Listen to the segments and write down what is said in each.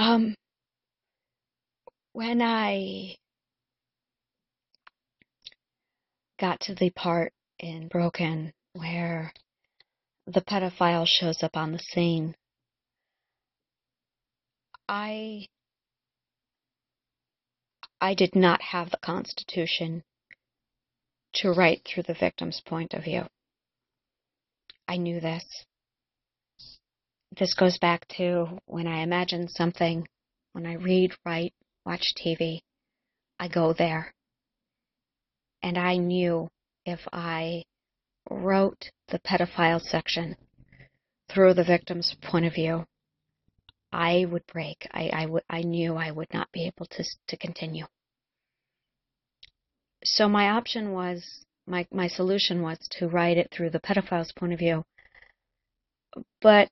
Um, when I got to the part in Broken where the pedophile shows up on the scene, I I did not have the constitution to write through the victim's point of view. I knew this. This goes back to when I imagine something, when I read, write, watch TV, I go there. And I knew if I wrote the pedophile section through the victim's point of view, I would break. I knew I would not be able to continue. So my option was, my solution was to write it through the pedophile's point of view. But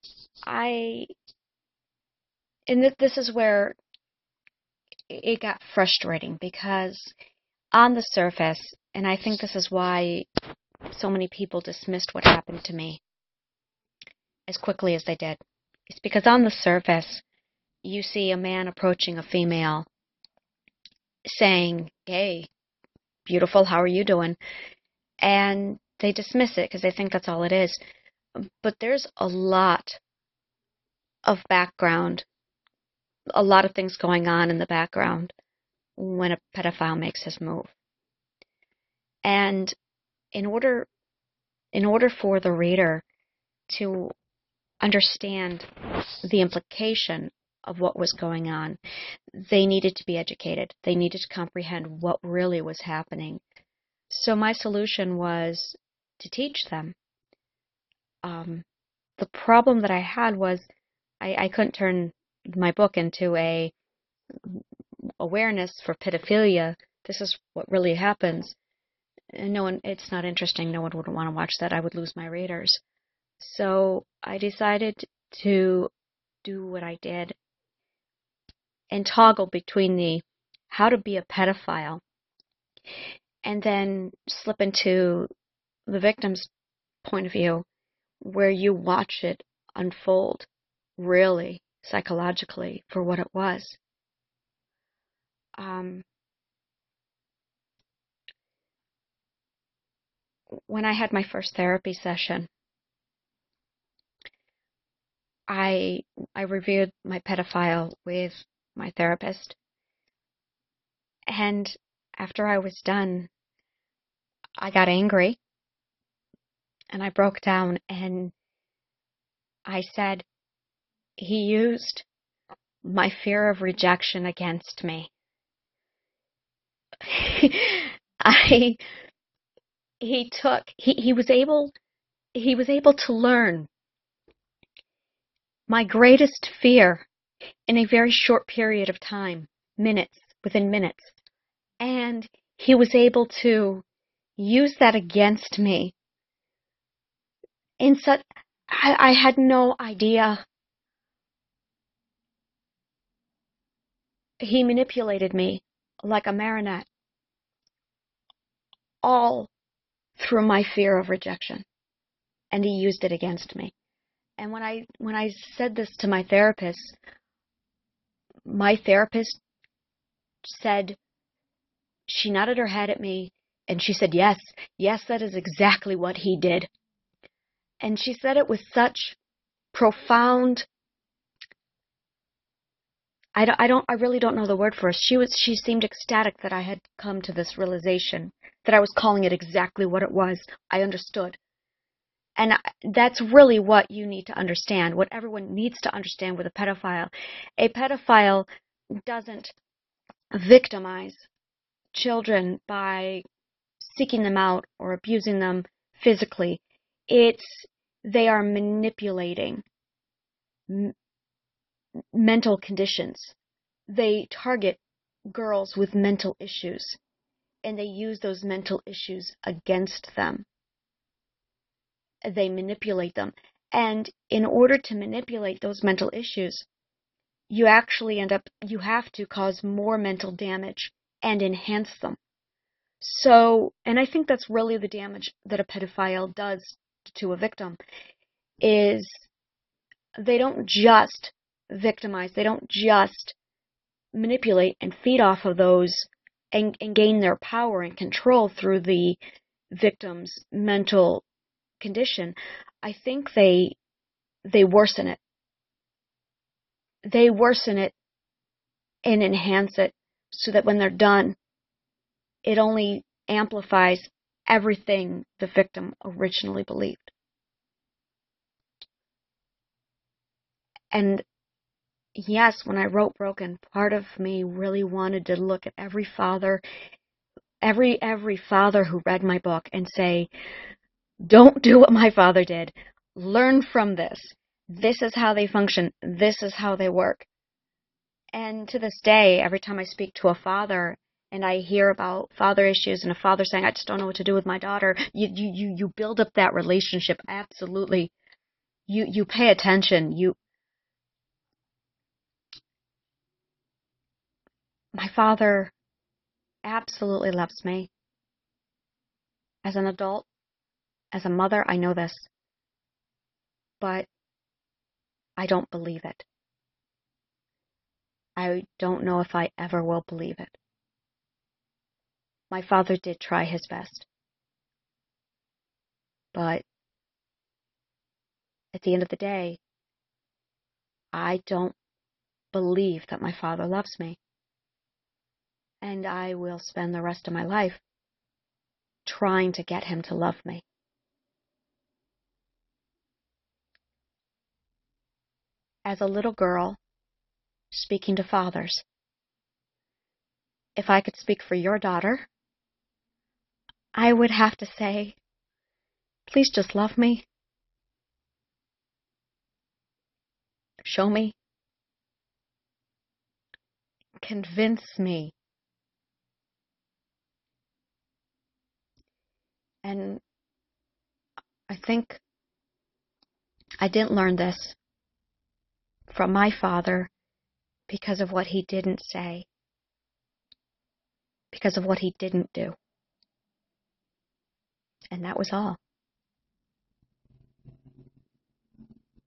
this is where it got frustrating, because on the surface, and I think this is why so many people dismissed what happened to me as quickly as they did, it's because on the surface, you see a man approaching a female saying, "Hey, beautiful, how are you doing?" And they dismiss it because they think that's all it is. But there's a lot of background, a lot of things going on in the background when a pedophile makes his move. And in order for the reader to understand the implication of what was going on, they needed to be educated. They needed to comprehend what really was happening. So my solution was to teach them. The problem that I had was I couldn't turn my book into a awareness for pedophilia. This is what really happens. And no one, it's not interesting. No one would want to watch that. I would lose my readers. So I decided to do what I did and toggle between the how to be a pedophile and then slip into the victim's point of view, where you watch it unfold really psychologically for what it was. When I had my first therapy session, I reviewed my pedophile with my therapist, and after I was done, I got angry and I broke down and I said, he used my fear of rejection against me. I he was able to learn my greatest fear in a very short period of time, within minutes. And he was able to use that against me in such, I had no idea. He manipulated me like a marionette, all through my fear of rejection. And he used it against me. And when I said this to my therapist said, she nodded her head at me and she said, yes, that is exactly what he did. And she said it with such profound, I really don't know the word for it. She seemed ecstatic that I had come to this realization, that I was calling it exactly what it was. I understood. And that's really what you need to understand, what everyone needs to understand with a pedophile. A pedophile doesn't victimize children by seeking them out or abusing them physically. They are manipulating mental conditions. They target girls with mental issues, and they use those mental issues against them. They manipulate them. And in order to manipulate those mental issues, you actually you have to cause more mental damage and enhance them. So, and I think that's really the damage that a pedophile does to a victim, is they don't just victimize. They don't just manipulate and feed off of those and gain their power and control through the victim's mental condition. I think they worsen it. They worsen it and enhance it so that when they're done, it only amplifies everything the victim originally believed. And yes, when I wrote Broken, part of me really wanted to look at every father, every father who read my book and say, don't do what my father did. Learn from this. This is how they function. This is how they work. And to this day, every time I speak to a father and I hear about father issues and a father saying, I just don't know what to do with my daughter, you build up that relationship. Absolutely. You pay attention. My father absolutely loves me. As an adult, as a mother, I know this, but I don't believe it. I don't know if I ever will believe it. My father did try his best, but at the end of the day, I don't believe that my father loves me. And I will spend the rest of my life trying to get him to love me. As a little girl, speaking to fathers, if I could speak for your daughter, I would have to say, please just love me. Show me. Convince me. And I think I didn't learn this from my father because of what he didn't say, because of what he didn't do. And that was all.